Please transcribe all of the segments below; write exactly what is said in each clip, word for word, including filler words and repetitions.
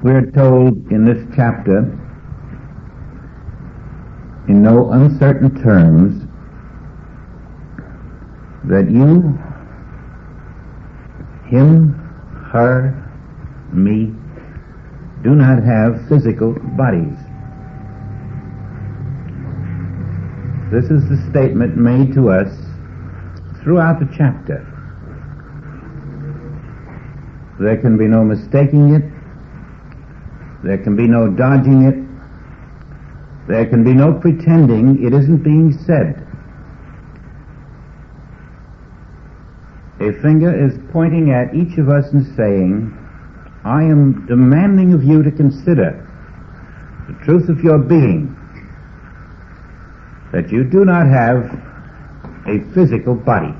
We're told in this chapter, in no uncertain terms, that you, him, her, me, do not have physical bodies. This is the statement made to us throughout the chapter. There can be no mistaking it. There can be no dodging it. There can be no pretending it isn't being said. A finger is pointing at each of us and saying, I am demanding of you to consider the truth of your being, that you do not have a physical body.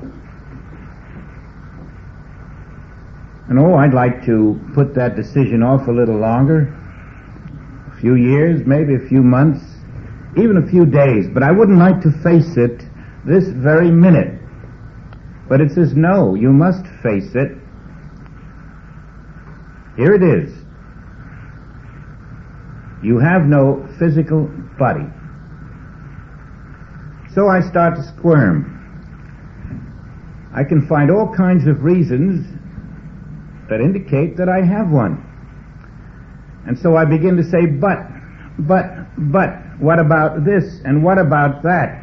And oh, I'd like to put that decision off a little longer, a few years, maybe a few months, even a few days, but I wouldn't like to face it this very minute. But it says, no, you must face it. Here it is. You have no physical body. So I start to squirm. I can find all kinds of reasons that indicate that I have one. And so I begin to say, but, but, but, what about this and what about that?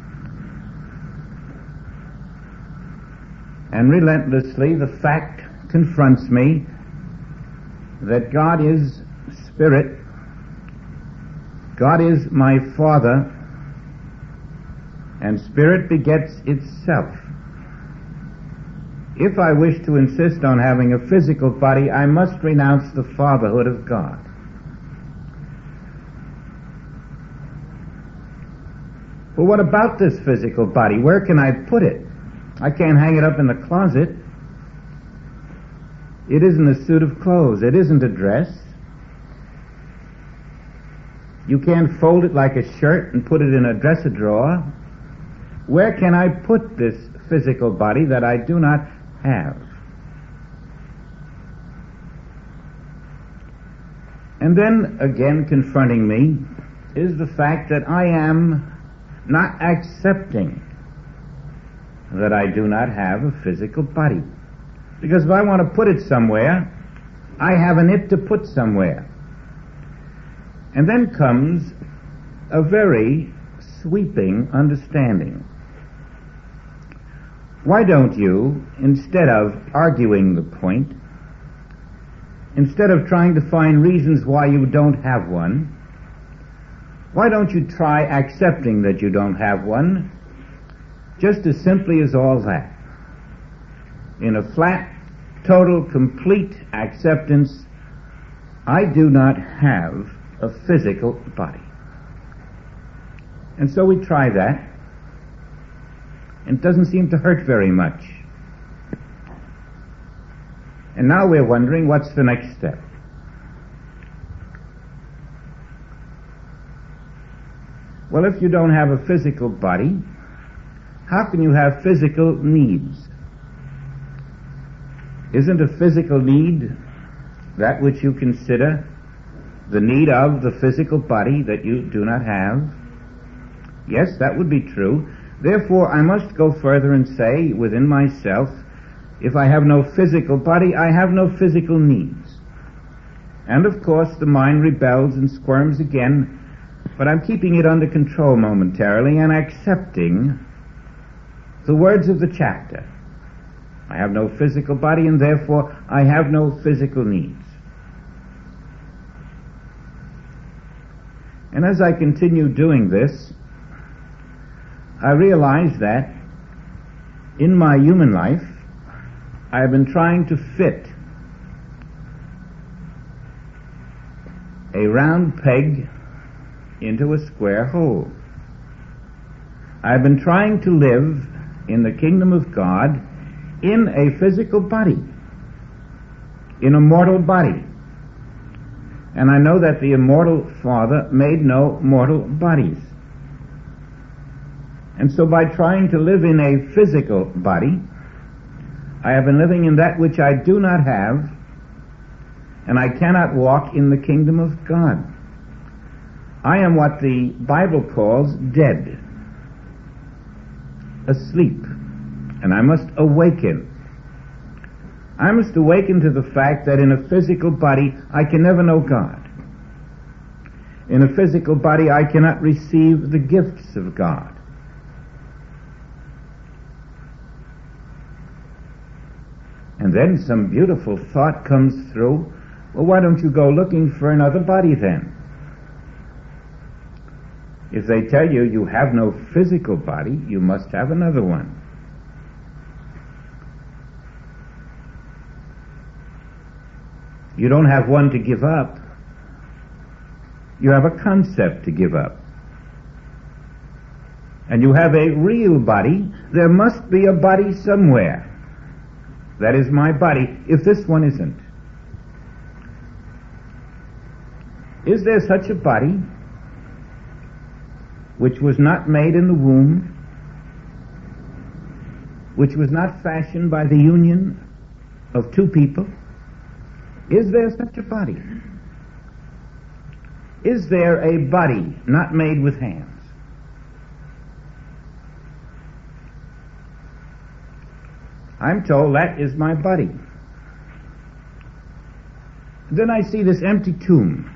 And relentlessly the fact confronts me that God is Spirit. God is my Father, and Spirit begets itself. If I wish to insist on having a physical body, I must renounce the fatherhood of God. Well, what about this physical body? Where can I put it? I can't hang it up in the closet. It isn't a suit of clothes. It isn't a dress. You can't fold it like a shirt and put it in a dresser drawer. Where can I put this physical body that I do not have? And then again confronting me is the fact that I am not accepting that I do not have a physical body. Because if I want to put it somewhere, I have an it to put somewhere. And then comes a very sweeping understanding. Why don't you, instead of arguing the point, instead of trying to find reasons why you don't have one, why don't you try accepting that you don't have one, just as simply as all that? In a flat, total, complete acceptance, I do not have a physical body. And so we try that. It doesn't seem to hurt very much. And now we're wondering, what's the next step? Well, if you don't have a physical body, how can you have physical needs? Isn't a physical need that which you consider the need of the physical body that you do not have? Yes, that would be true. Therefore, I must go further and say within myself, if I have no physical body, I have no physical needs. And of course, the mind rebels and squirms again, but I'm keeping it under control momentarily and accepting the words of the chapter. I have no physical body, and therefore I have no physical needs. And as I continue doing this, I realize that in my human life, I have been trying to fit a round peg into a square hole. I have been trying to live in the kingdom of God in a physical body, in a mortal body. And I know that the immortal Father made no mortal bodies. And so by trying to live in a physical body, I have been living in that which I do not have, and I cannot walk in the kingdom of God. I am what the Bible calls dead, asleep, and I must awaken. I must awaken to the fact that in a physical body I can never know God. In a physical body I cannot receive the gifts of God. And then some beautiful thought comes through, well, why don't you go looking for another body then? If they tell you you have no physical body, you must have another one. You don't have one to give up. You have a concept to give up. And you have a real body. There must be a body somewhere. That is my body, if this one isn't. Is there such a body which was not made in the womb, which was not fashioned by the union of two people? Is there such a body? Is there a body not made with hands? I'm told that is my body. Then I see this empty tomb.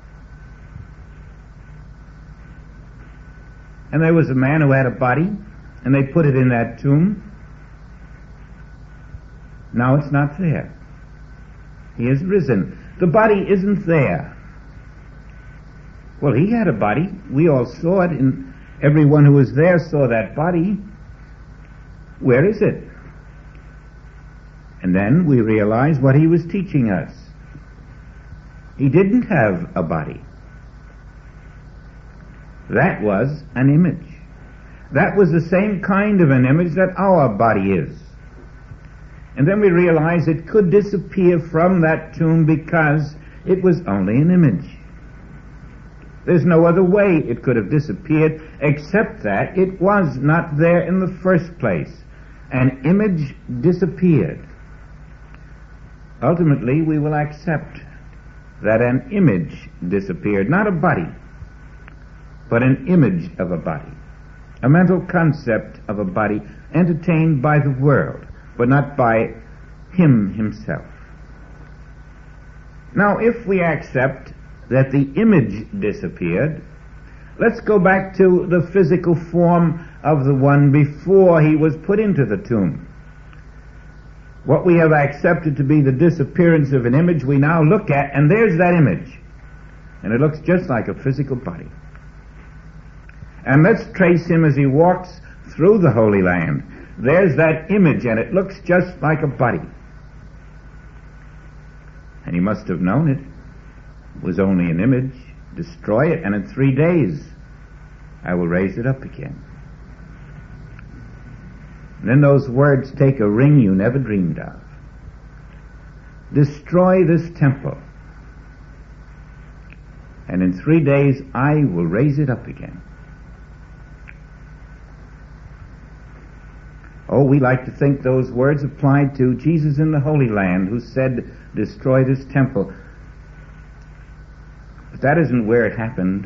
And there was a man who had a body, and they put it in that tomb. Now it's not there. He is risen. The body isn't there. Well, he had a body. We all saw it, and everyone who was there saw that body. Where is it? And then we realize what he was teaching us. He didn't have a body. That was an image. That was the same kind of an image that our body is. And then we realize it could disappear from that tomb because it was only an image. There's no other way it could have disappeared except that it was not there in the first place. An image disappeared. Ultimately, we will accept that an image disappeared, not a body, but an image of a body, a mental concept of a body entertained by the world, but not by him himself. Now, if we accept that the image disappeared, let's go back to the physical form of the one before he was put into the tomb. What we have accepted to be the disappearance of an image, we now look at, and there's that image. And it looks just like a physical body. And let's trace him as he walks through the Holy Land. There's that image, and it looks just like a body. And he must have known it. It was only an image. Destroy it, and in three days I will raise it up again. And then those words take a ring you never dreamed of. Destroy this temple, and in three days I will raise it up again. Oh, we like to think those words applied to Jesus in the Holy Land, who said, destroy this temple. But that isn't where it happened.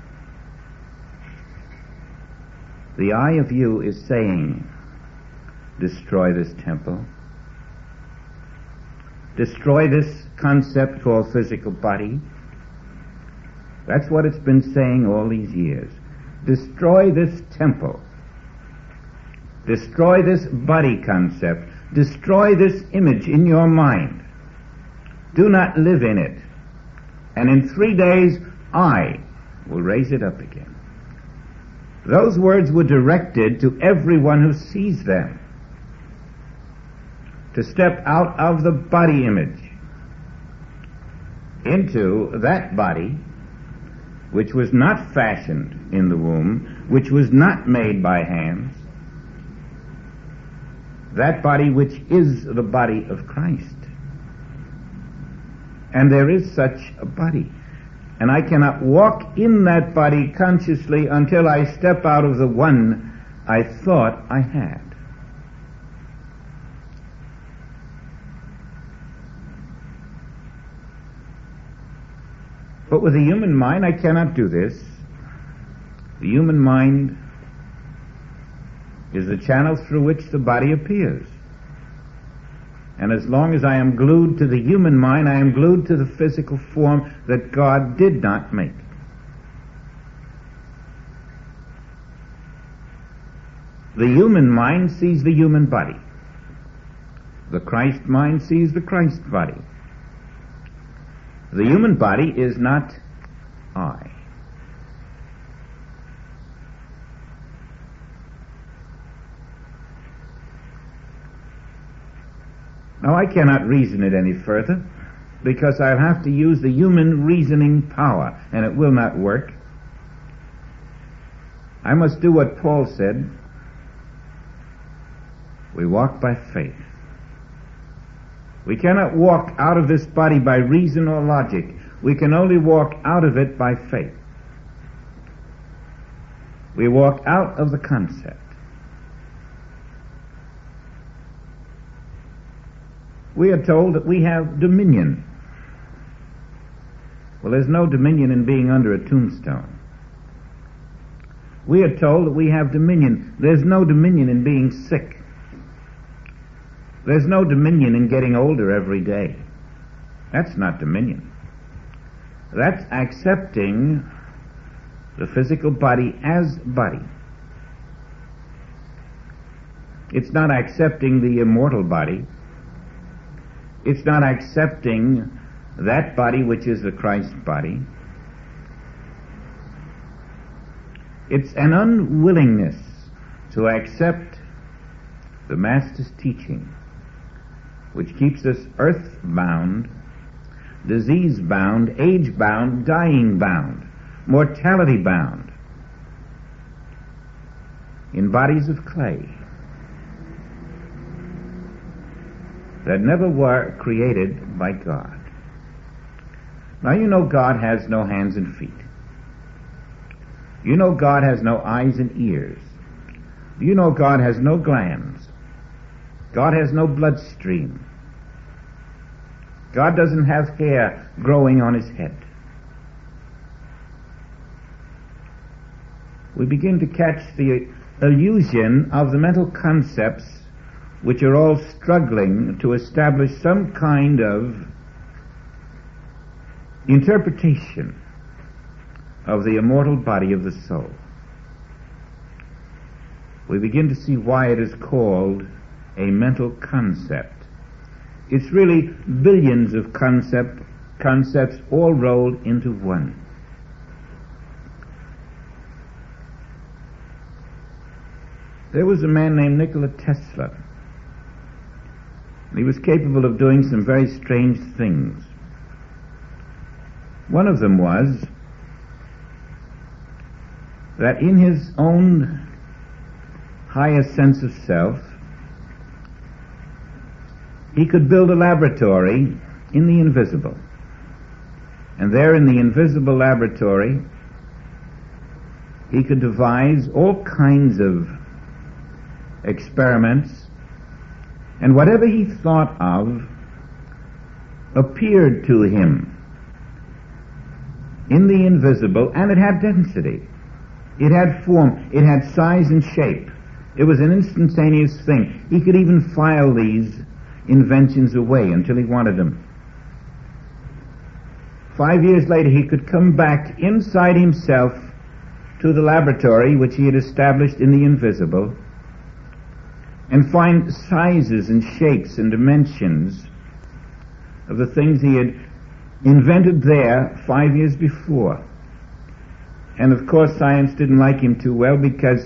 The eye of you is saying, destroy this temple. Destroy this concept called physical body. That's what it's been saying all these years. Destroy this temple. Destroy this body concept. Destroy this image in your mind. Do not live in it. And in three days, I will raise it up again. Those words were directed to everyone who sees them, to step out of the body image into that body which was not fashioned in the womb, which was not made by hands, that body which is the body of Christ. And there is such a body. And I cannot walk in that body consciously until I step out of the one I thought I had. But with the human mind, I cannot do this. The human mind is the channel through which the body appears. And as long as I am glued to the human mind, I am glued to the physical form that God did not make. The human mind sees the human body. The Christ mind sees the Christ body. The human body is not I. Now I cannot reason it any further, because I'll have to use the human reasoning power, and it will not work. I must do what Paul said. We walk by faith. We cannot walk out of this body by reason or logic. We can only walk out of it by faith. We walk out of the concept. We are told that we have dominion. Well, there's no dominion in being under a tombstone. We are told that we have dominion. There's no dominion in being sick. There's no dominion in getting older every day. That's not dominion. That's accepting the physical body as body. It's not accepting the immortal body. It's not accepting that body which is the Christ body. It's an unwillingness to accept the Master's teaching, which keeps us earth-bound, disease-bound, age-bound, dying-bound, mortality-bound, in bodies of clay that never were created by God. Now you know God has no hands and feet. You know God has no eyes and ears. You know God has no glands. God has no bloodstream. God doesn't have hair growing on his head. We begin to catch the illusion of the mental concepts which are all struggling to establish some kind of interpretation of the immortal body of the soul. We begin to see why it is called a mental concept. It's really billions of concept, concepts all rolled into one. There was a man named Nikola Tesla. He was capable of doing some very strange things. One of them was that in his own higher sense of self, he could build a laboratory in the invisible. And there in the invisible laboratory, he could devise all kinds of experiments, and whatever he thought of appeared to him in the invisible, and it had density. It had form. It had size and shape. It was an instantaneous thing. He could even file these inventions away until he wanted them. Five years later, he could come back inside himself to the laboratory which he had established in the invisible and find sizes and shapes and dimensions of the things he had invented there five years before. And of course science didn't like him too well because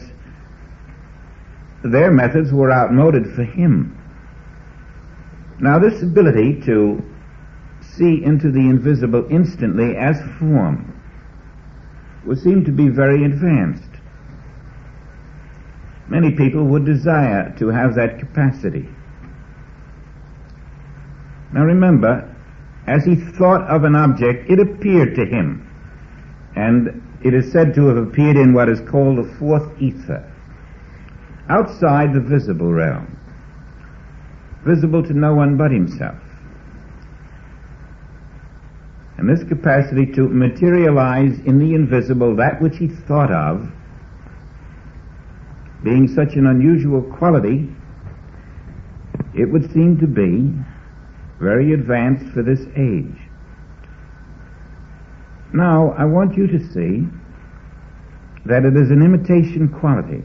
their methods were outmoded for him. Now this ability to see into the invisible instantly as form would seem to be very advanced. Many people would desire to have that capacity. Now remember, as he thought of an object, it appeared to him, and it is said to have appeared in what is called the fourth ether, outside the visible realm, visible to no one but himself. And this capacity to materialize in the invisible that which he thought of, being such an unusual quality, it would seem to be very advanced for this age. Now, I want you to see that it is an imitation quality.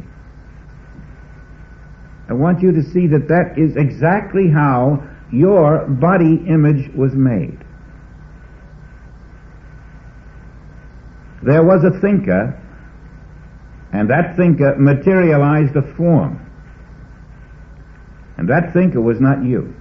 I want you to see that that is exactly how your body image was made. There was a thinker, and that thinker materialized a form. And that thinker was not you.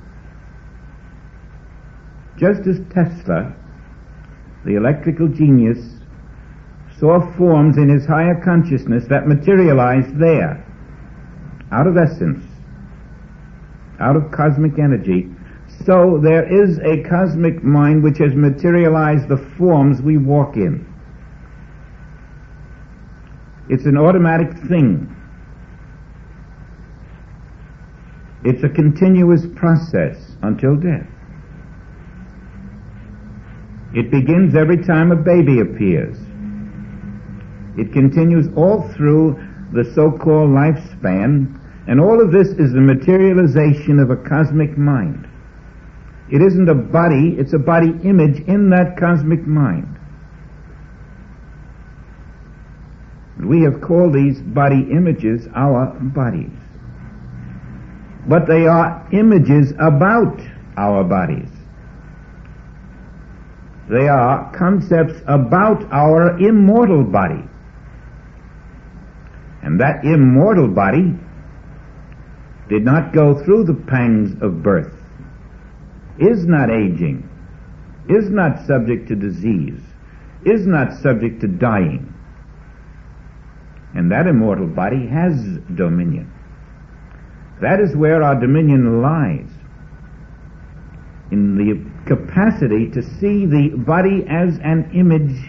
Just as Tesla, the electrical genius, saw forms in his higher consciousness that materialized there, out of essence, out of cosmic energy, so there is a cosmic mind which has materialized the forms we walk in. It's an automatic thing. It's a continuous process until death. It begins every time a baby appears. It continues all through the so-called lifespan, and all of this is the materialization of a cosmic mind. It isn't a body, it's a body image in that cosmic mind. We have called these body images our bodies. But they are images about our bodies. They are concepts about our immortal body. And that immortal body did not go through the pangs of birth, is not aging, is not subject to disease, is not subject to dying. And that immortal body has dominion. That is where our dominion lies, in the capacity to see the body as an image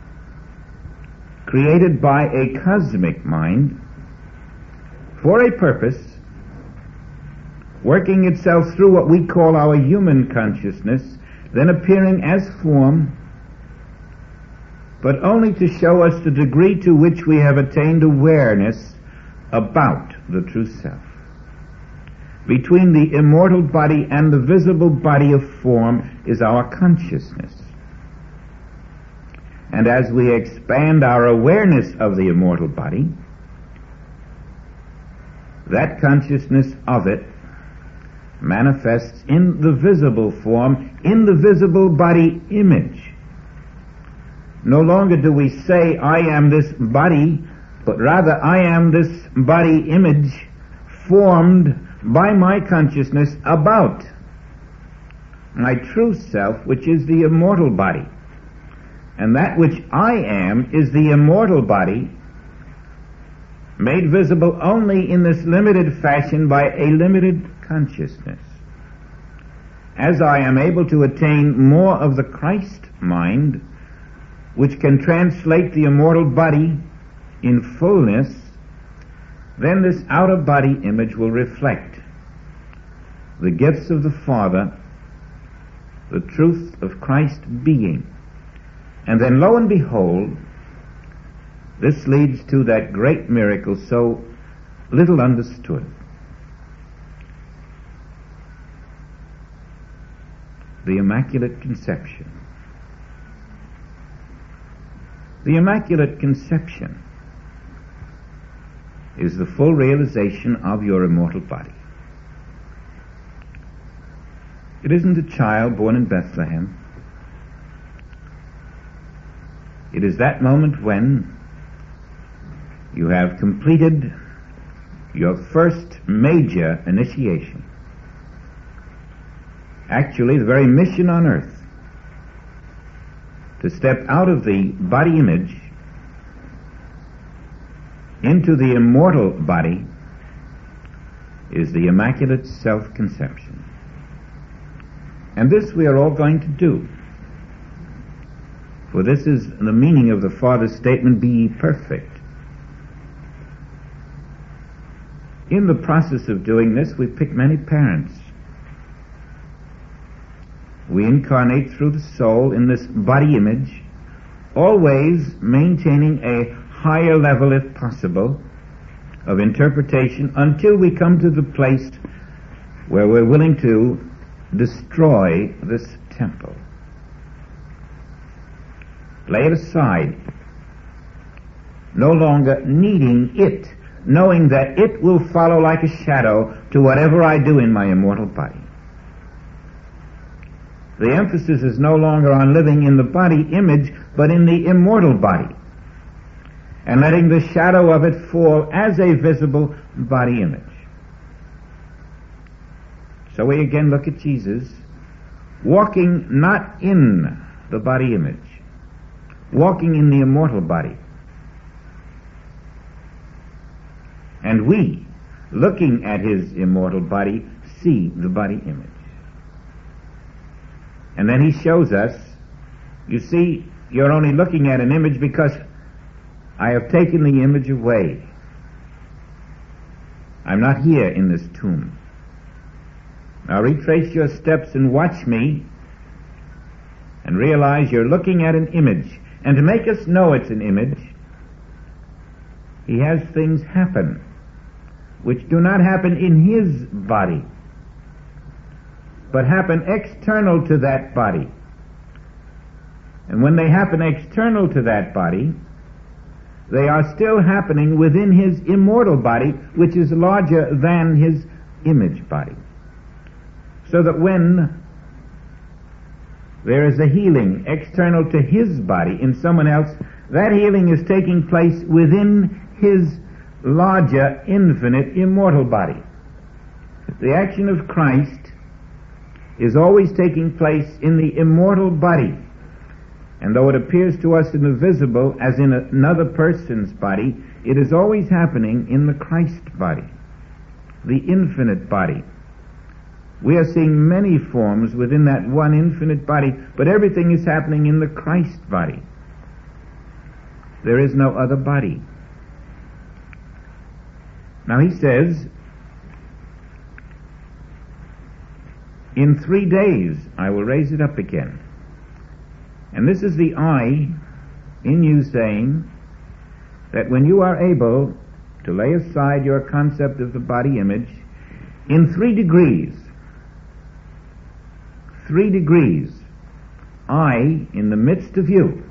created by a cosmic mind for a purpose, working itself through what we call our human consciousness, then appearing as form, but only to show us the degree to which we have attained awareness about the true self. Between the immortal body and the visible body of form is our consciousness. And as we expand our awareness of the immortal body, that consciousness of it manifests in the visible form, in the visible body image. No longer do we say, I am this body, but rather I am this body image formed by my consciousness about my true self, which is the immortal body. And that which I am is the immortal body, made visible only in this limited fashion by a limited consciousness. As I am able to attain more of the Christ mind, which can translate the immortal body in fullness, then this outer body image will reflect the gifts of the Father, the truth of Christ being. And then lo and behold, this leads to that great miracle so little understood. The Immaculate Conception. The Immaculate Conception is the full realization of your immortal body. It isn't a child born in Bethlehem. It is that moment when you have completed your first major initiation. Actually, the very mission on earth, to step out of the body image into the immortal body, is the Immaculate Self-Conception. And this we are all going to do. For this is the meaning of the Father's statement, be ye perfect. In the process of doing this, we pick many parents. We incarnate through the soul in this body image, always maintaining a higher level, if possible, of interpretation until we come to the place where we're willing to destroy this temple. Lay it aside, no longer needing it, knowing that it will follow like a shadow to whatever I do in my immortal body. The emphasis is no longer on living in the body image, but in the immortal body, and letting the shadow of it fall as a visible body image. So we again look at Jesus walking not in the body image, walking in the immortal body. And we, looking at his immortal body, see the body image. And then he shows us, you see, you're only looking at an image because I have taken the image away. I'm not here in this tomb. Now retrace your steps and watch me and realize you're looking at an image. And to make us know it's an image, he has things happen which do not happen in his body, but happen external to that body. And when they happen external to that body, they are still happening within his immortal body, which is larger than his image body. So that when there is a healing external to his body in someone else, that healing is taking place within his larger, infinite, immortal body. The action of Christ is always taking place in the immortal body. And though it appears to us in the visible as in another person's body, it is always happening in the Christ body, the infinite body. We are seeing many forms within that one infinite body, but everything is happening in the Christ body. There is no other body. Now he says, in three days I will raise it up again. And this is the I in you saying that when you are able to lay aside your concept of the body image, in three degrees, three degrees, I, in the midst of you,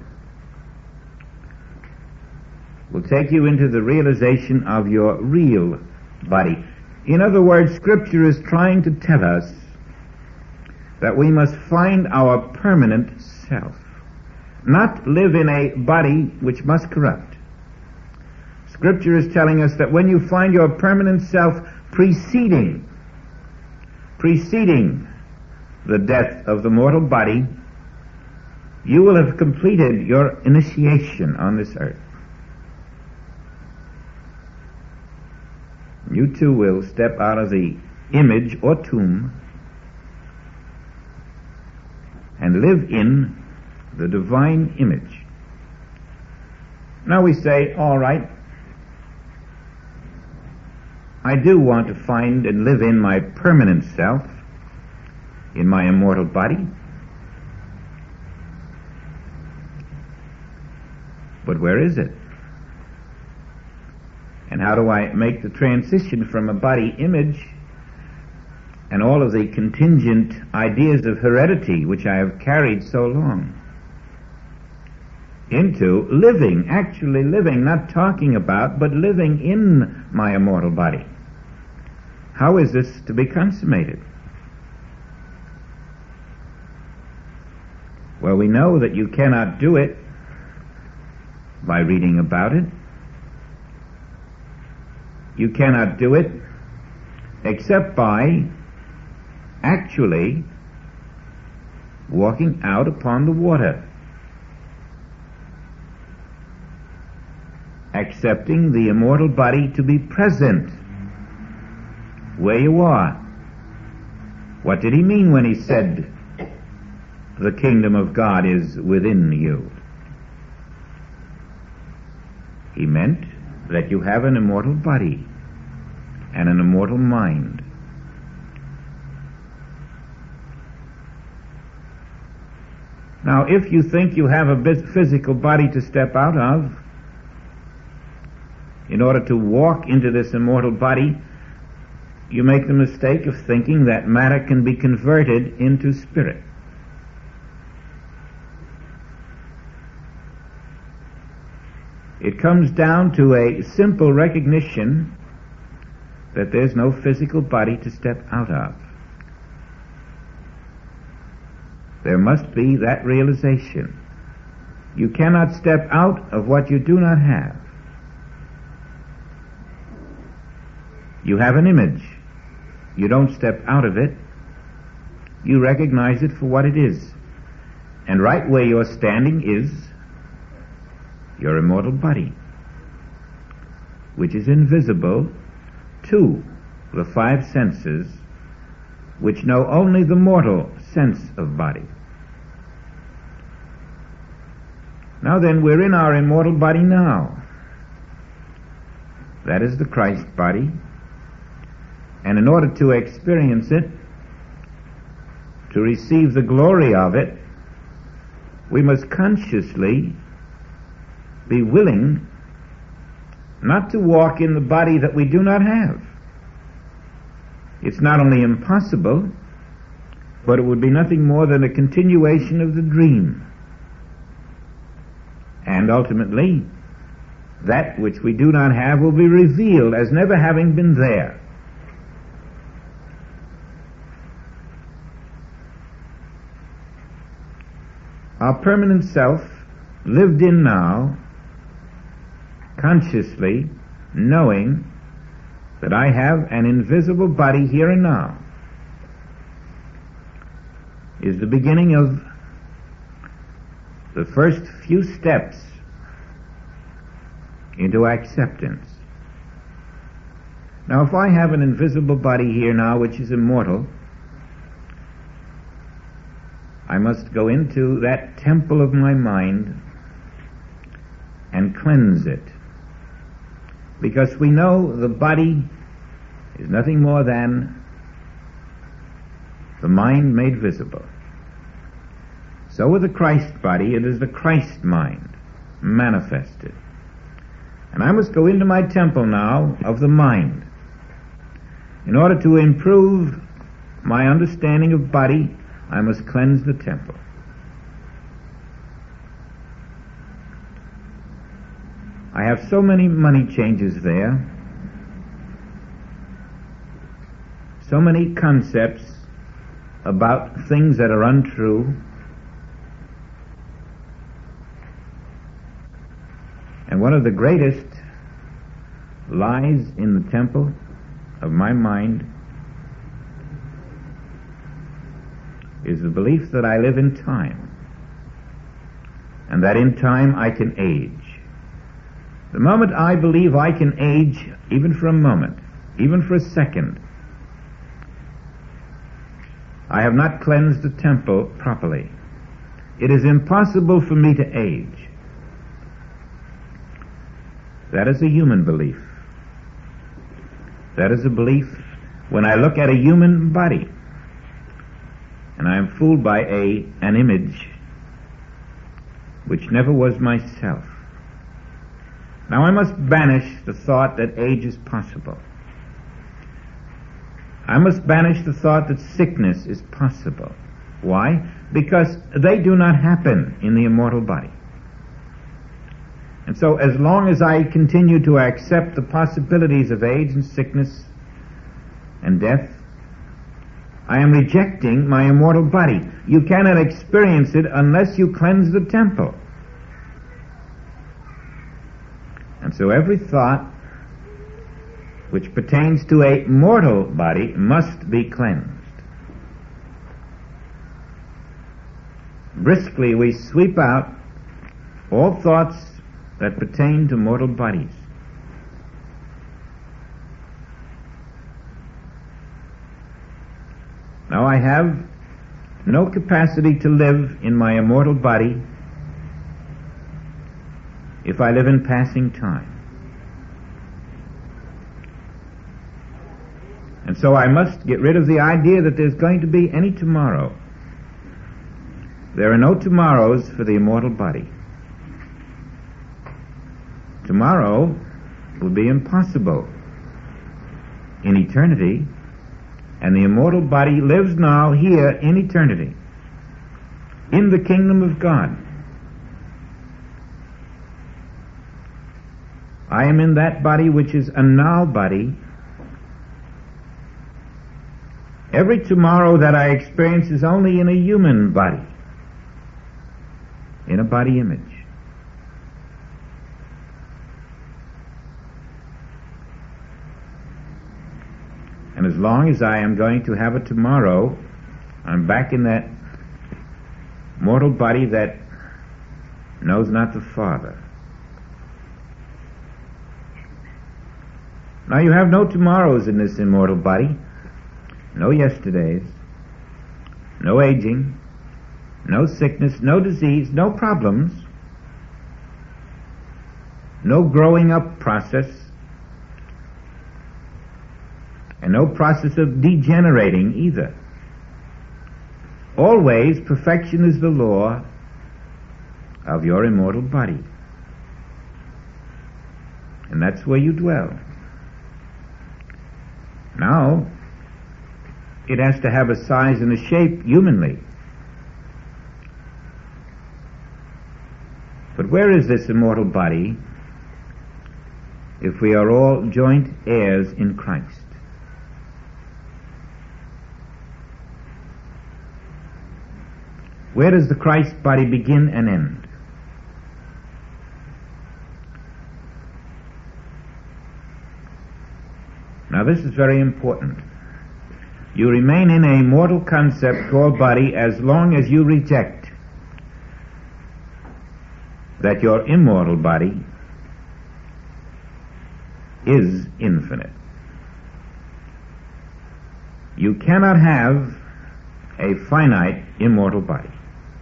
will take you into the realization of your real body. In other words, Scripture is trying to tell us that we must find our permanent self, not live in a body which must corrupt. Scripture is telling us that when you find your permanent self preceding, preceding the death of the mortal body, you will have completed your initiation on this earth. You too will step out of the image or tomb and live in the divine image. Now we say, all right, I do want to find and live in my permanent self, in my immortal body. But where is it? And how do I make the transition from a body image and all of the contingent ideas of heredity which I have carried so long into living, actually living, not talking about, but living in my immortal body? How is this to be consummated? Well, we know that you cannot do it by reading about it. You cannot do it except by actually walking out upon the water, accepting the immortal body to be present where you are. What did he mean when he said, the kingdom of God is within you? He meant that you have an immortal body and an immortal mind. Now, if you think you have a physical body to step out of, in order to walk into this immortal body, you make the mistake of thinking that matter can be converted into spirit. It comes down to a simple recognition that there's no physical body to step out of. There must be that realization. You cannot step out of what you do not have. You have an image. You don't step out of it. You recognize it for what it is. And right where you're standing is your immortal body, which is invisible to the five senses, which know only the mortal sense of body. Now then, we're in our immortal body now. That is the Christ body. And in order to experience it, to receive the glory of it, we must consciously be willing not to walk in the body that we do not have. It's not only impossible, but it would be nothing more than a continuation of the dream. And ultimately, that which we do not have will be revealed as never having been there. Our permanent self, lived in now, consciously knowing that I have an invisible body here and now, is the beginning of the first few steps into acceptance. Now, if I have an invisible body here now which is immortal, I must go into that temple of my mind and cleanse it. Because we know the body is nothing more than the mind made visible. So with the Christ body, it is the Christ mind manifested. And I must go into my temple now of the mind. In order to improve my understanding of body, I must cleanse the temple. I have so many money changes there, so many concepts about things that are untrue, and one of the greatest lies in the temple of my mind is the belief that I live in time, and that in time I can age. The moment I believe I can age, even for a moment, even for a second, I have not cleansed the temple properly. It is impossible for me to age. That is a human belief. That is a belief when I look at a human body and I am fooled by a an image which never was myself. Now I must banish the thought that age is possible. I must banish the thought that sickness is possible. Why? Because they do not happen in the immortal body. And so as long as I continue to accept the possibilities of age and sickness and death, I am rejecting my immortal body. You cannot experience it unless you cleanse the temple. And so every thought which pertains to a mortal body must be cleansed. Briskly we sweep out all thoughts that pertain to mortal bodies. Now I have no capacity to live in my immortal body if I live in passing time. And so I must get rid of the idea that there's going to be any tomorrow. There are no tomorrows for the immortal body. Tomorrow will be impossible in eternity, and the immortal body lives now here in eternity, in the kingdom of God. I am in that body which is a now body. Every tomorrow that I experience is only in a human body, in a body image. And as long as I am going to have a tomorrow, I'm back in that mortal body that knows not the Father. Now you have no tomorrows in this immortal body, no yesterdays, no aging, no sickness, no disease, no problems, no growing up process, and no process of degenerating either. Always perfection is the law of your immortal body. And that's where you dwell. Now, it has to have a size and a shape humanly. But where is this immortal body if we are all joint heirs in Christ? Where does the Christ body begin and end? Now this is very important. You remain in a mortal concept called body as long as you reject that your immortal body is infinite. You cannot have a finite immortal body.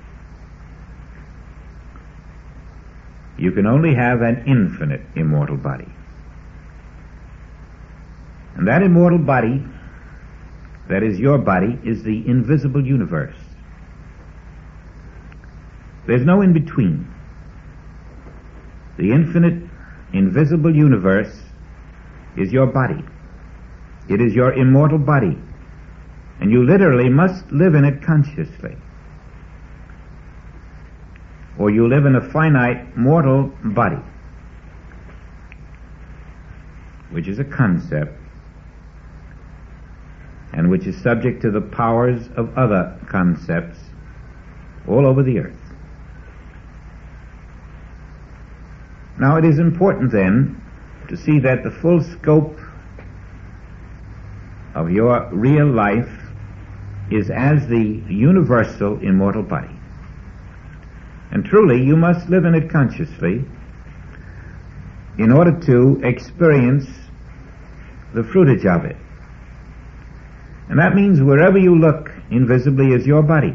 You can only have an infinite immortal body. And that immortal body, that is your body, is the invisible universe. There's no in-between. The infinite, invisible universe is your body. It is your immortal body. And you literally must live in it consciously. Or you live in a finite, mortal body, which is a concept, and which is subject to the powers of other concepts all over the earth. Now it is important then to see that the full scope of your real life is as the universal immortal body. And truly you must live in it consciously in order to experience the fruitage of it. And that means wherever you look, invisibly is your body.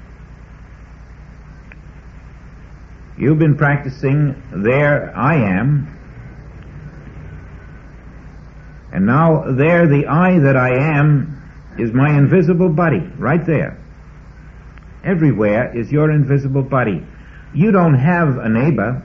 You've been practicing, there I am, and now there the I that I am is my invisible body, right there. Everywhere is your invisible body. You don't have a neighbor.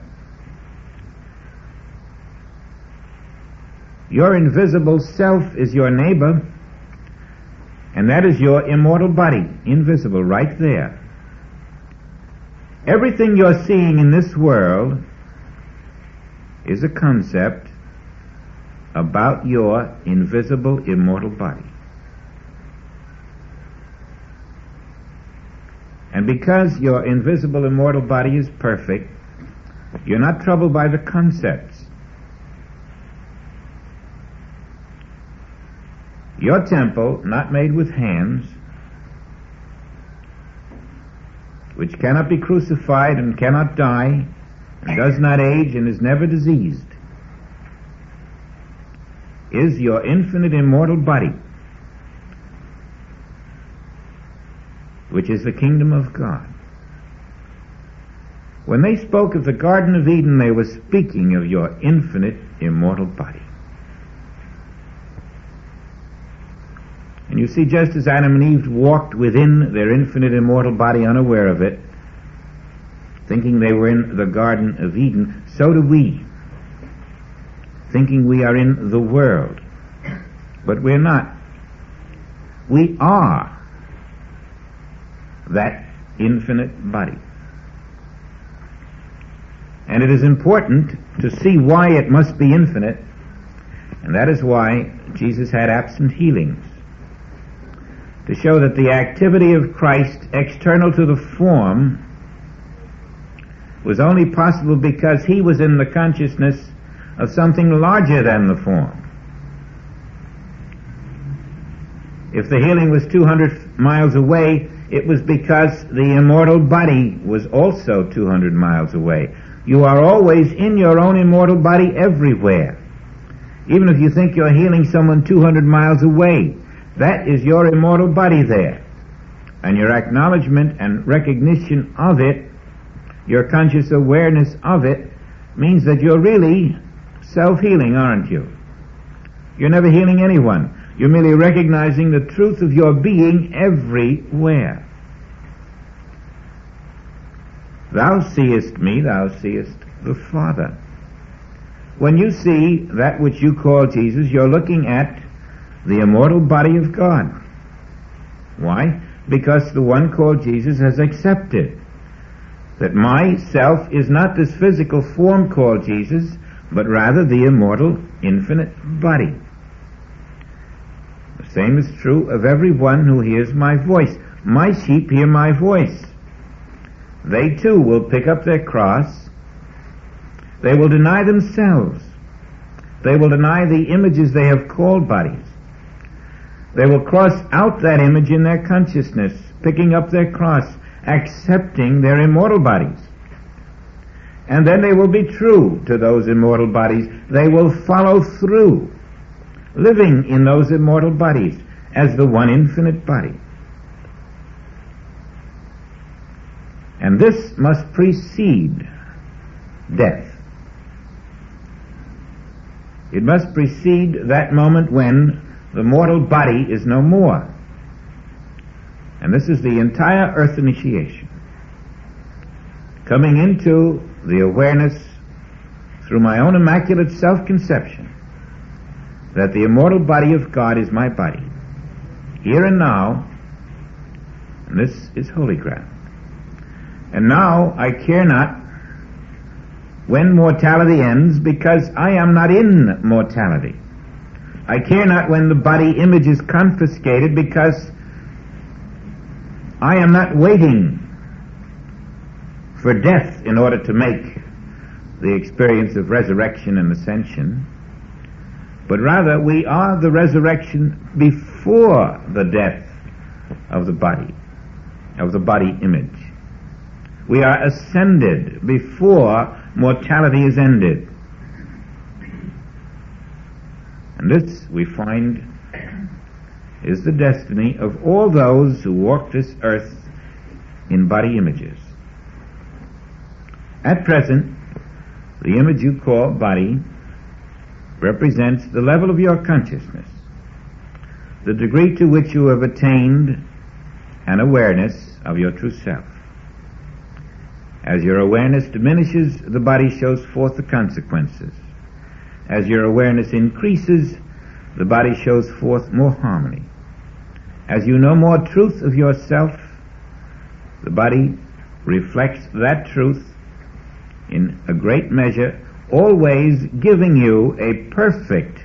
Your invisible self is your neighbor, and that is your immortal body, invisible, right there. Everything you're seeing in this world is a concept about your invisible, immortal body. And because your invisible, immortal body is perfect, you're not troubled by the concepts. Your temple, not made with hands, which cannot be crucified and cannot die, and does not age and is never diseased, is your infinite immortal body, which is the kingdom of God. When they spoke of the Garden of Eden, they were speaking of your infinite immortal body. And you see, just as Adam and Eve walked within their infinite immortal body unaware of it, thinking they were in the Garden of Eden, so do we, thinking we are in the world. But we're not. We are that infinite body. And it is important to see why it must be infinite, and that is why Jesus had absent healings, to show that the activity of Christ external to the form was only possible because he was in the consciousness of something larger than the form. If the healing was two hundred miles away, it was because the immortal body was also two hundred miles away. You are always in your own immortal body everywhere. Even if you think you're healing someone two hundred miles away, that is your immortal body there. And your acknowledgement and recognition of it, your conscious awareness of it, means that you're really self-healing, aren't you? You're never healing anyone. You're merely recognizing the truth of your being everywhere. Thou seest me, thou seest the Father. When you see that which you call Jesus, you're looking at the immortal body of God. Why? Because the one called Jesus has accepted that myself is not this physical form called Jesus, but rather the immortal, infinite body. The same is true of everyone who hears my voice. My sheep hear my voice. They too will pick up their cross. They will deny themselves. They will deny the images they have called bodies. They will cross out that image in their consciousness, picking up their cross, accepting their immortal bodies. And then they will be true to those immortal bodies. They will follow through, living in those immortal bodies as the one infinite body. And this must precede death. It must precede that moment when the mortal body is no more. And this is the entire earth initiation. Coming into the awareness through my own immaculate self-conception that the immortal body of God is my body, here and now, and this is holy ground. And now I care not when mortality ends, because I am not in mortality. I care not when the body image is confiscated, because I am not waiting for death in order to make the experience of resurrection and ascension, but rather we are the resurrection before the death of the body, of the body image. We are ascended before mortality is ended. And this, we find, is the destiny of all those who walk this earth in body images. At present, the image you call body represents the level of your consciousness, the degree to which you have attained an awareness of your true self. As your awareness diminishes, the body shows forth the consequences. As your awareness increases, the body shows forth more harmony. As you know more truth of yourself, the body reflects that truth in a great measure, always giving you a perfect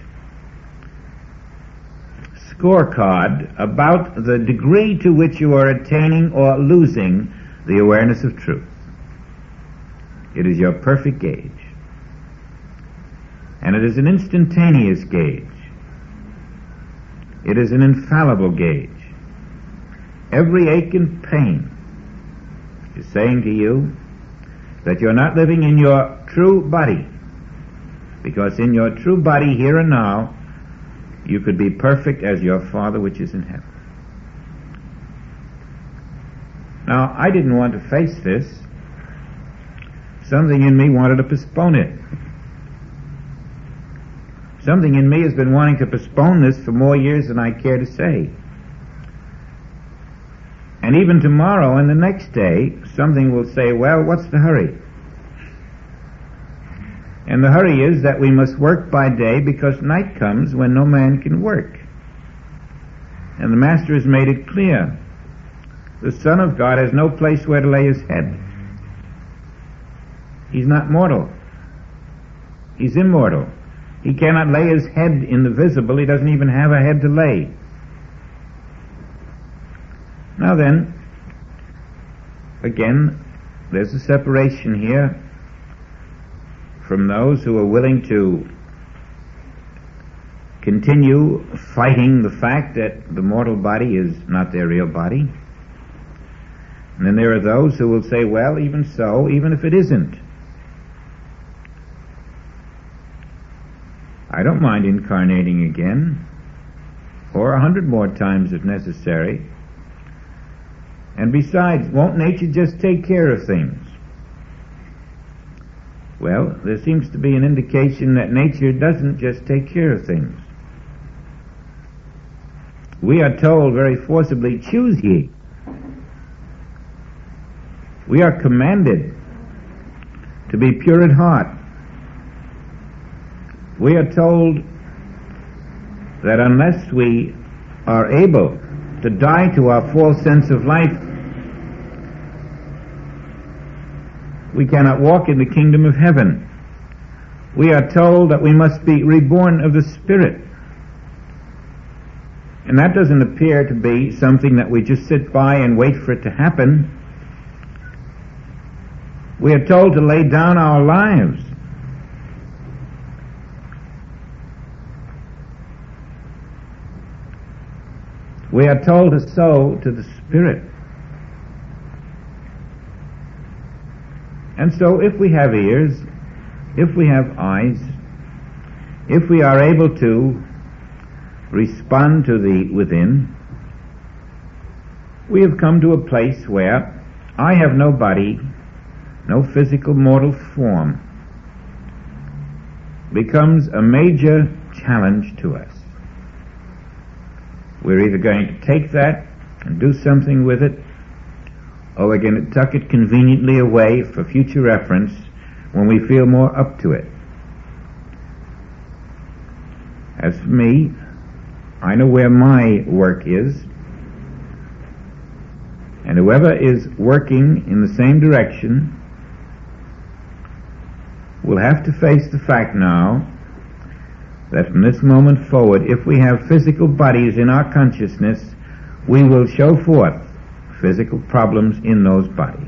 scorecard about the degree to which you are attaining or losing the awareness of truth. It is your perfect gauge. And it is an instantaneous gauge. It is an infallible gauge. Every ache and pain is saying to you that you're not living in your true body, because in your true body here and now you could be perfect as your Father which is in heaven. Now, I didn't want to face this. Something in me wanted to postpone it. Something in me has been wanting to postpone this for more years than I care to say. And even tomorrow and the next day, something will say, well, what's the hurry? And the hurry is that we must work by day because night comes when no man can work. And the Master has made it clear. The Son of God has no place where to lay his head. He's not mortal. He's immortal. He cannot lay his head in the visible. He doesn't even have a head to lay. Now then, again, there's a separation here from those who are willing to continue fighting the fact that the mortal body is not their real body. And then there are those who will say, well, even so, even if it isn't, I don't mind incarnating again, or a hundred more times if necessary. And besides, won't nature just take care of things? Well, there seems to be an indication that nature doesn't just take care of things. We are told very forcibly, choose ye. We are commanded to be pure at heart. We are told that unless we are able to die to our false sense of life, we cannot walk in the kingdom of heaven. We are told that we must be reborn of the Spirit. And that doesn't appear to be something that we just sit by and wait for it to happen. We are told to lay down our lives. We are told to sow to the Spirit. And so if we have ears, if we have eyes, if we are able to respond to the within, we have come to a place where I have no body, no physical mortal form, becomes a major challenge to us. We're either going to take that and do something with it, or we're going to tuck it conveniently away for future reference when we feel more up to it. As for me, I know where my work is, and whoever is working in the same direction will have to face the fact now that from this moment forward, if we have physical bodies in our consciousness, we will show forth physical problems in those bodies.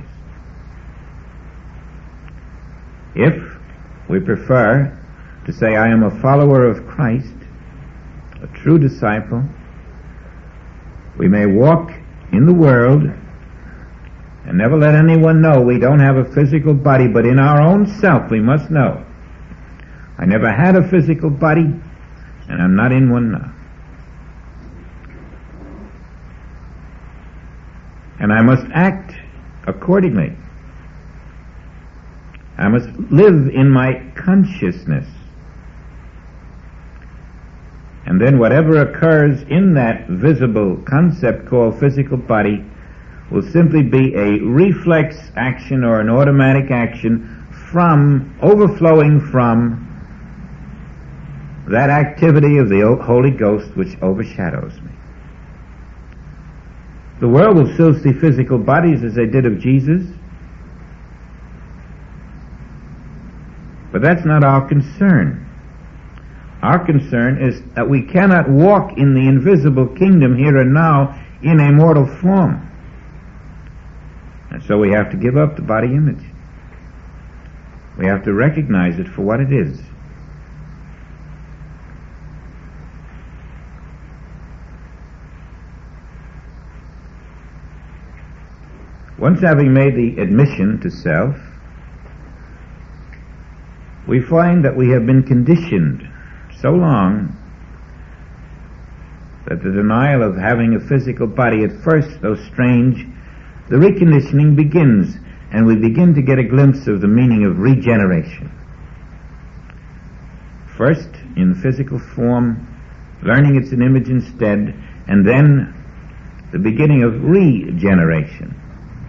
If we prefer to say, I am a follower of Christ, a true disciple, we may walk in the world and never let anyone know we don't have a physical body, but in our own self we must know, I never had a physical body, and I'm not in one now. And I must act accordingly. I must live in my consciousness. And then whatever occurs in that visible concept called physical body will simply be a reflex action or an automatic action from, overflowing from that activity of the Holy Ghost which overshadows me. The world will still see physical bodies as they did of Jesus, but that's not our concern. Our concern is that we cannot walk in the invisible kingdom here and now in a mortal form. And so we have to give up the body image. We have to recognize it for what it is. Once having made the admission to self, we find that we have been conditioned so long that the denial of having a physical body, at first, though strange, the reconditioning begins, and we begin to get a glimpse of the meaning of regeneration. First, in the physical form, learning it's an image instead, and then the beginning of regeneration.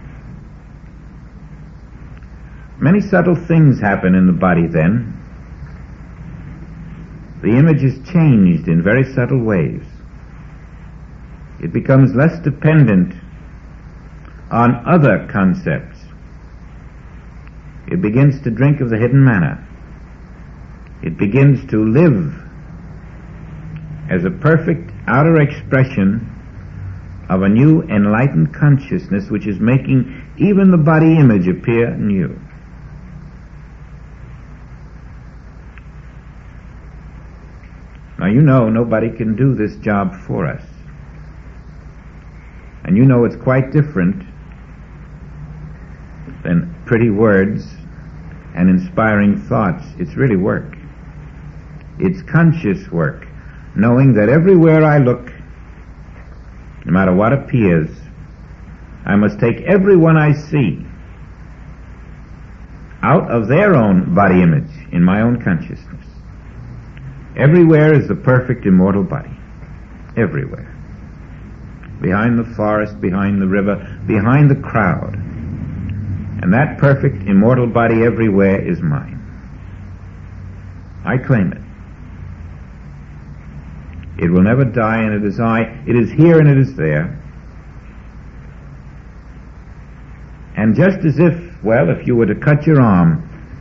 Many subtle things happen in the body then. The image is changed in very subtle ways. It becomes less dependent on other concepts. It begins to drink of the hidden manna. It begins to live as a perfect outer expression of a new enlightened consciousness which is making even the body image appear new. Now you know nobody can do this job for us. And you know it's quite different than pretty words and inspiring thoughts. It's really work. It's conscious work, knowing that everywhere I look, no matter what appears, I must take everyone I see out of their own body image in my own consciousness. Everywhere is the perfect immortal body. Everywhere. Behind the forest, behind the river, behind the crowd. And that perfect immortal body everywhere is mine. I claim it. It will never die, and it is I. It is here and it is there. And just as if, well, if you were to cut your arm,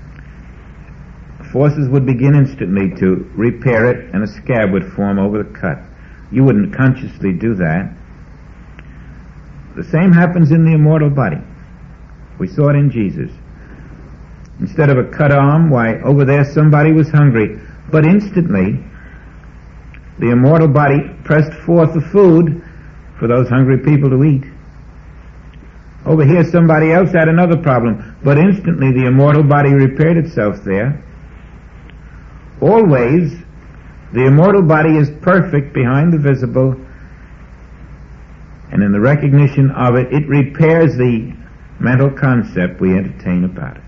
forces would begin instantly to repair it, and a scab would form over the cut. You wouldn't consciously do that. The same happens in the immortal body. We saw it in Jesus. Instead of a cut arm, why, over there somebody was hungry. But instantly, the immortal body pressed forth the food for those hungry people to eat. Over here somebody else had another problem, but instantly the immortal body repaired itself there. Always, the immortal body is perfect behind the visible, and in the recognition of it, it repairs the mental concept we entertain about it.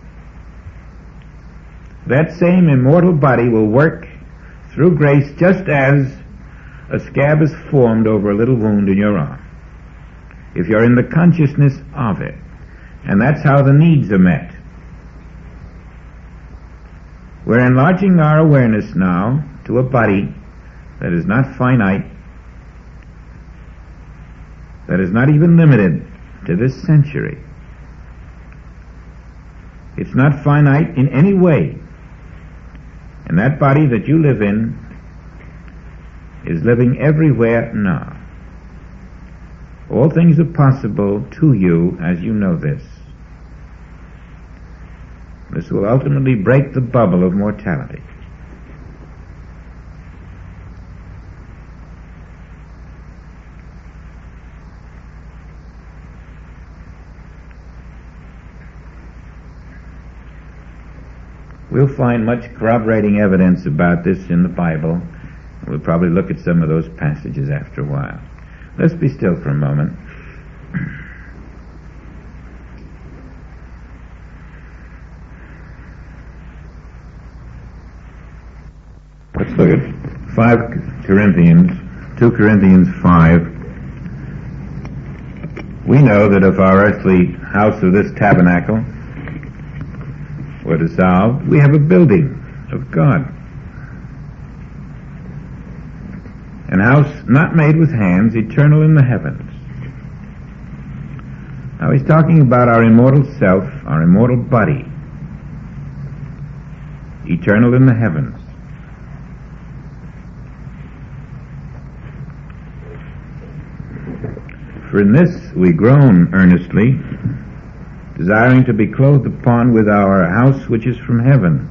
That same immortal body will work through grace just as a scab is formed over a little wound in your arm, if you're in the consciousness of it. And that's how the needs are met. We're enlarging our awareness now to a body that is not finite, that is not even limited to this century. It's not finite in any way. And that body that you live in is living everywhere now. All things are possible to you as you know this. This will ultimately break the bubble of mortality. We'll find much corroborating evidence about this in the Bible. We'll probably look at some of those passages after a while. Let's be still for a moment. Let's look at five Corinthians, two Corinthians five. We know that if our earthly house of this tabernacle were dissolved, we have a building of God. An house not made with hands, eternal in the heavens. Now he's talking about our immortal self, our immortal body, eternal in the heavens. For in this we groan earnestly, desiring to be clothed upon with our house which is from heaven.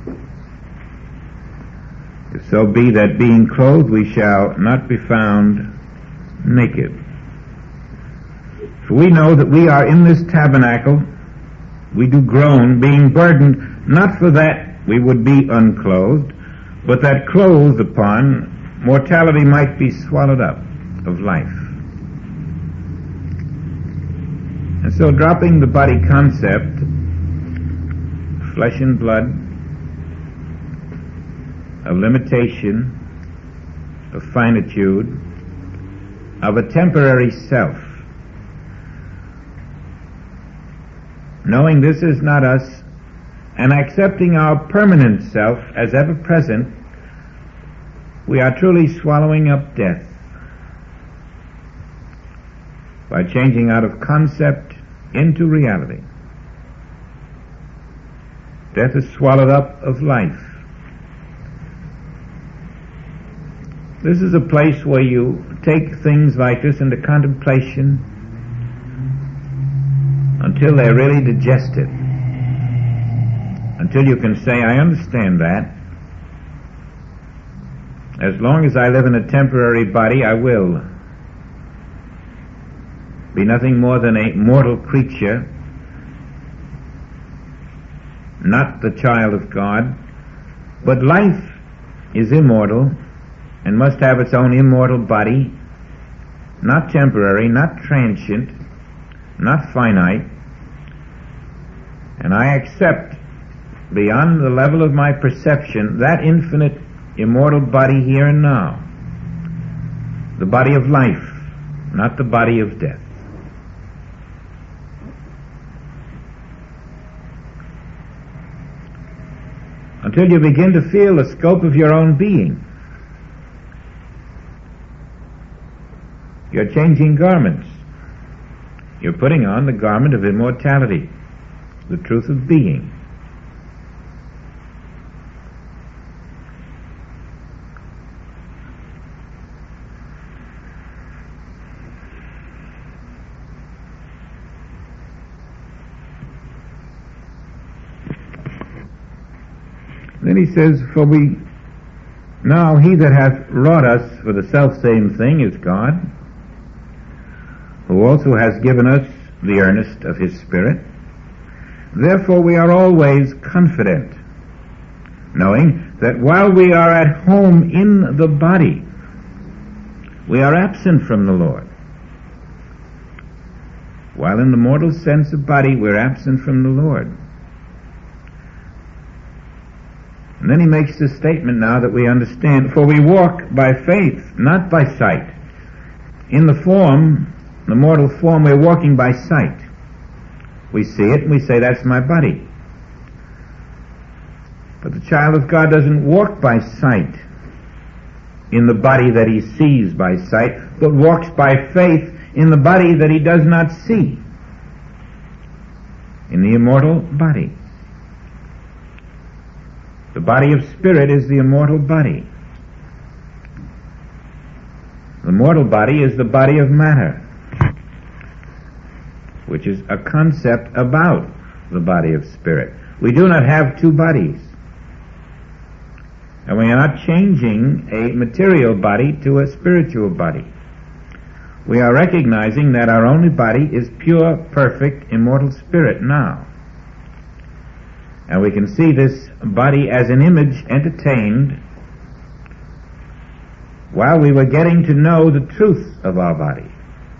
If so be that being clothed we shall not be found naked. For we know that we are in this tabernacle, we do groan, being burdened, not for that we would be unclothed, but that clothed upon, mortality might be swallowed up of life. And so dropping the body concept, flesh and blood, of limitation, of finitude, of a temporary self, knowing this is not us, and accepting our permanent self as ever present, we are truly swallowing up death by changing out of concept into reality. Death is swallowed up of life. This is a place where you take things like this into contemplation until they're really digested, until you can say, I understand that. As long as I live in a temporary body, I will be nothing more than a mortal creature, not the child of God. But life is immortal and must have its own immortal body, not temporary, not transient, not finite. And I accept beyond the level of my perception that infinite immortal body here and now, the body of life, not the body of death. Until you begin to feel the scope of your own being. You're changing garments. You're putting on the garment of immortality, the truth of being. Then he says, for we, now he that hath wrought us for the selfsame thing is God, who also has given us the earnest of his Spirit. Therefore we are always confident, knowing that while we are at home in the body, we are absent from the Lord. While in the mortal sense of body, we're absent from the Lord. And then he makes this statement now that we understand, for we walk by faith, not by sight. In the form, the mortal form, we're walking by sight. We see it and we say, that's my body. But the child of God doesn't walk by sight in the body that he sees by sight, but walks by faith in the body that he does not see, in the immortal body. The body of spirit is the immortal body. The mortal body is the body of matter, which is a concept about the body of spirit. We do not have two bodies. And we are not changing a material body to a spiritual body. We are recognizing that our only body is pure, perfect, immortal spirit now. And we can see this body as an image entertained while we were getting to know the truth of our body.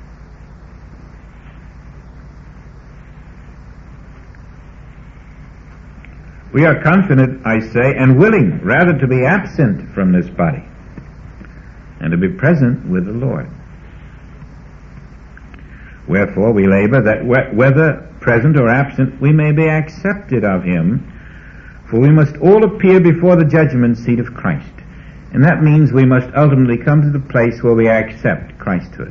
We are confident, I say, and willing rather to be absent from this body and to be present with the Lord. Wherefore we labor that whether present or absent, we may be accepted of him, for we must all appear before the judgment seat of Christ. And that means we must ultimately come to the place where we accept Christhood.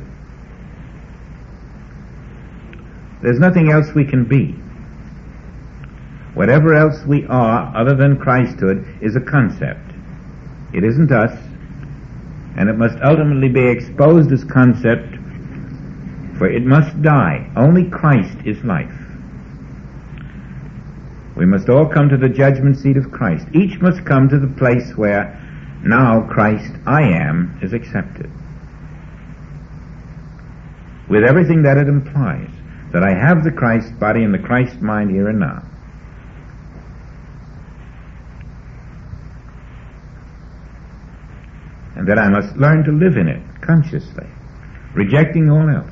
There's nothing else we can be. Whatever else we are other than Christhood is a concept. It isn't us, and it must ultimately be exposed as concept, for it must die. Only Christ is life. We must all come to the judgment seat of Christ. Each must come to the place where now Christ, I am, is accepted. With everything that it implies, that I have the Christ body and the Christ mind here and now. And that I must learn to live in it consciously, rejecting all else.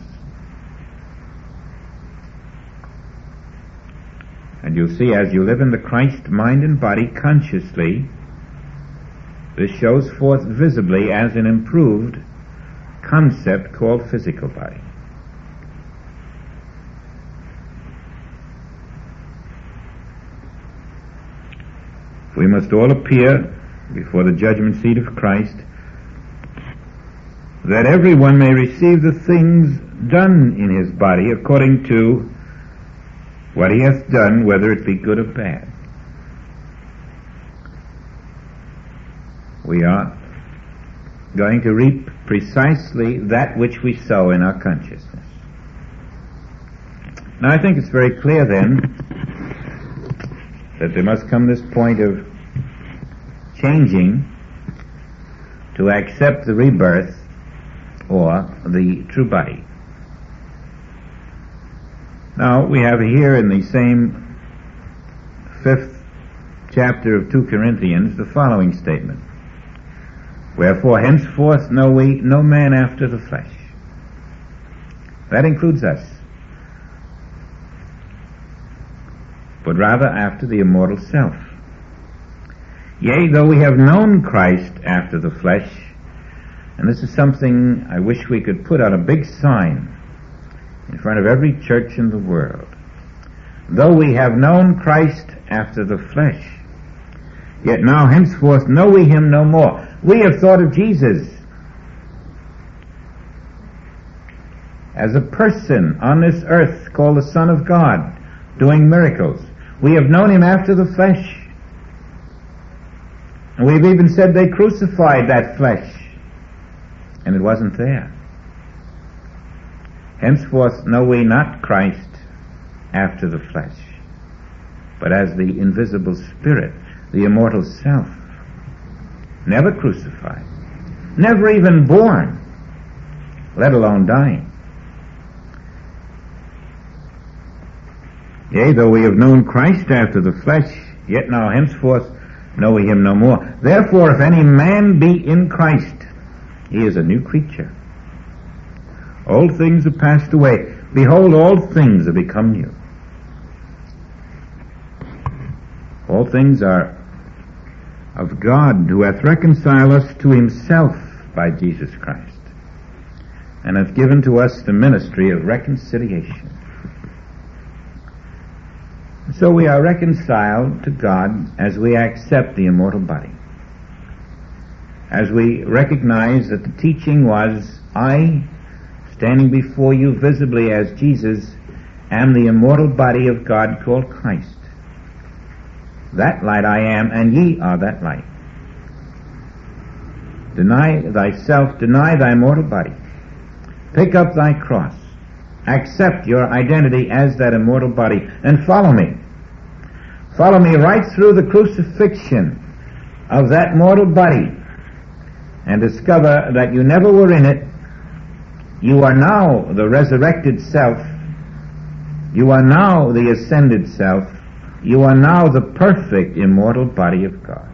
And you'll see as you live in the Christ mind and body consciously, this shows forth visibly as an improved concept called physical body. We must all appear before the judgment seat of Christ, that everyone may receive the things done in his body according to what he hath done, whether it be good or bad. We are going to reap precisely that which we sow in our consciousness. Now I think it's very clear then that there must come this point of changing to accept the rebirth or the true body. Now we have here in the same fifth chapter of Second Corinthians the following statement: wherefore henceforth know we no man after the flesh. That includes us, but rather after the immortal self. Yea, though we have known Christ after the flesh, and this is something I wish we could put on a big sign in front of every church in the world. Though we have known Christ after the flesh, yet now henceforth know we him no more. We have thought of Jesus as a person on this earth called the Son of God, doing miracles. We have known him after the flesh. And we've even said they crucified that flesh, and it wasn't there. Henceforth know we not Christ after the flesh, but as the invisible Spirit, the immortal self, never crucified, never even born, let alone dying. Yea, though we have known Christ after the flesh, yet now henceforth know we him no more. Therefore, if any man be in Christ, he is a new creature. Old things are passed away. Behold, all things are become new. All things are of God, who hath reconciled us to himself by Jesus Christ, and hath given to us the ministry of reconciliation. So we are reconciled to God as we accept the immortal body, as we recognize that the teaching was, I, standing before you visibly as Jesus, am the immortal body of God called Christ. That light I am, and ye are that light. Deny thyself, deny thy mortal body. Pick up thy cross. Accept your identity as that immortal body, and follow me. Follow me right through the crucifixion of that mortal body, and discover that you never were in it. You are now the resurrected self. You are now the ascended self. You are now the perfect immortal body of God.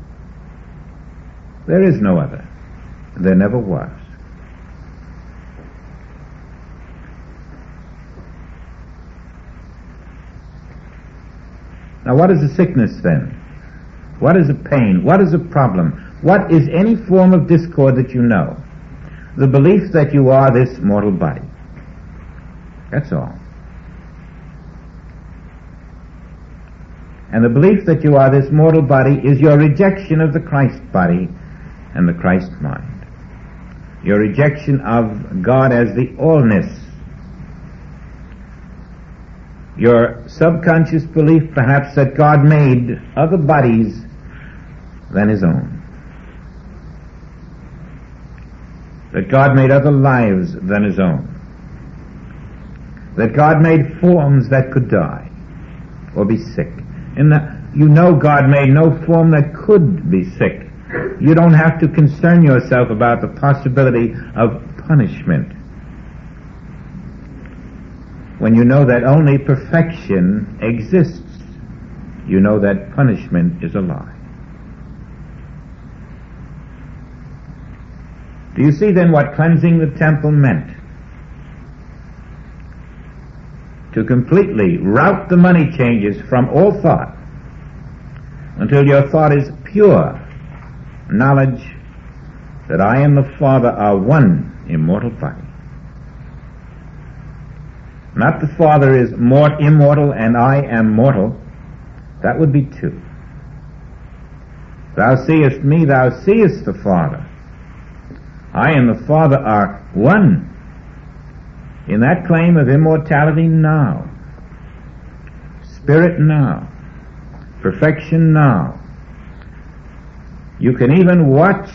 There is no other. There never was. Now what is a sickness then? What is a pain? What is a problem? What is any form of discord that you know? The belief that you are this mortal body. That's all. And the belief that you are this mortal body is your rejection of the Christ body and the Christ mind. Your rejection of God as the allness. Your subconscious belief perhaps that God made other bodies than his own. That God made other lives than his own. That God made forms that could die or be sick. In the, you know God made no form that could be sick. You don't have to concern yourself about the possibility of punishment, when you know that only perfection exists. You know that punishment is a lie. Do you see then what cleansing the temple meant? To completely rout the money changers from all thought until your thought is pure knowledge that I and the Father are one immortal body. Not the Father is more immortal and I am mortal. That would be two. Thou seest me, thou seest the Father. I and the Father are one in that claim of immortality now, spirit now, perfection now. You can even watch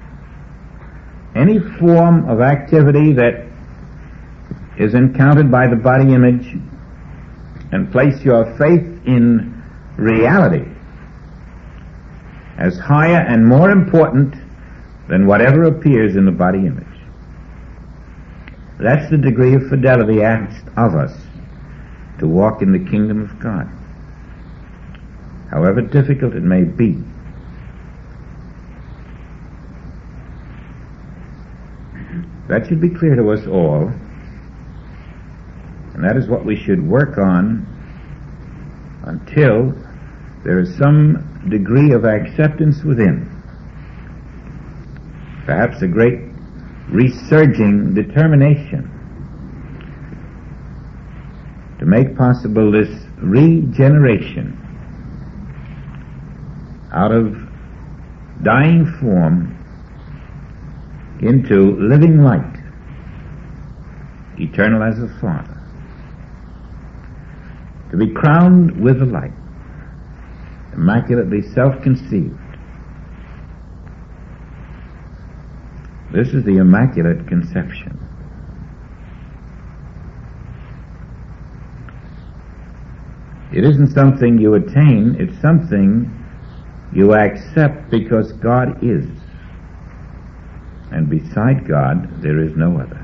any form of activity that is encountered by the body image and place your faith in reality as higher and more important than whatever appears in the body image. That's the degree of fidelity asked of us to walk in the kingdom of God, however difficult it may be. That should be clear to us all, and that is what we should work on until there is some degree of acceptance within, perhaps a great resurging determination to make possible this regeneration out of dying form into living light, eternal as the Father, to be crowned with the light, immaculately self-conceived. This is the Immaculate Conception. It isn't something you attain, it's something you accept because God is. And beside God, there is no other.